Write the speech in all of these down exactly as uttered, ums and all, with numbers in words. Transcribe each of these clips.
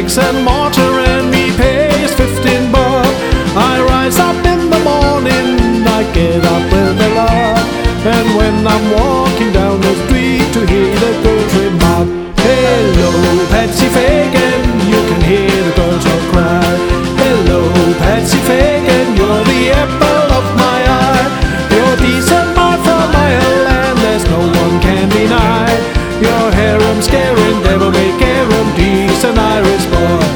bricks and mortar and me pay is fifteen bob. I rise up in the morning, I get up with a lark, and when I'm walking down the street to hear the girls remark, hello, Patsy Fagan, you can hear the girls all cry. Hello, Patsy Fagan, you're the apple of my eye. You're decent, my from Ireland, there's no one can deny. Your harem scaring, devil may care him, decent Irish boy.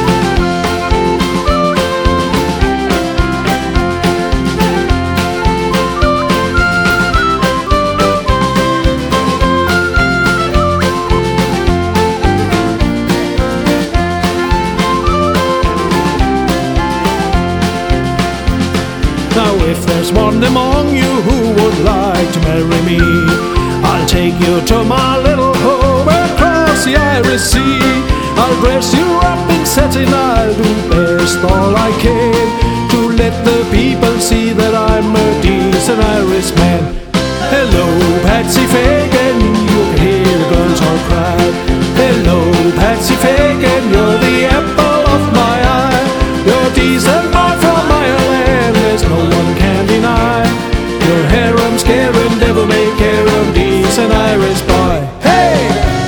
Now if there's one among you who would like to marry me, I'll take you to my little home across the Irish Sea. I'll dress you up in satin, I'll do best all I can to let the people see that I'm a decent Irish man. Hello, Patsy Fagan, you can hear the girls all cry. Hello, Patsy Fagan, you're the apple of my eye. You're decent, boy from Ireland, there's no one can deny. Your harem scaring, devil may care him, decent Irish boy. Hey!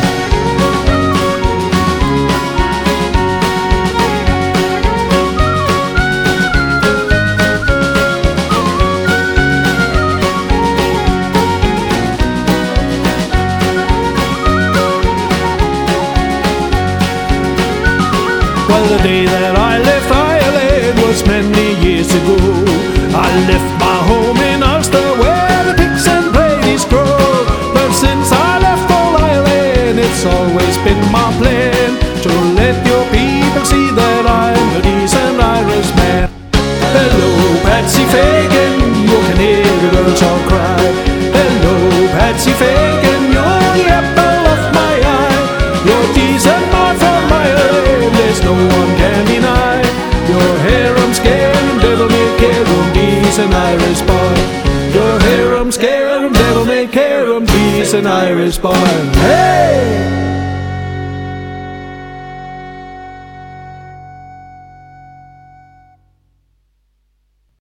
Well, the day that I left Ireland was many years ago. I left my home in Ulster where the pigs and ladies grow. But since I left old Ireland, it's always been my plan to let your people see that I'm a decent Irish man. Hello, Patsy Fagan, you can hear the girls all cry. Hello, Patsy Fagan, you're the apple of my eye. You're decent, boy from Ireland, there's no one can deny. Your harem scaring, devil may care him, decent Irish boy. Your harem scaring, devil may care him, decent Irish boy. Hey!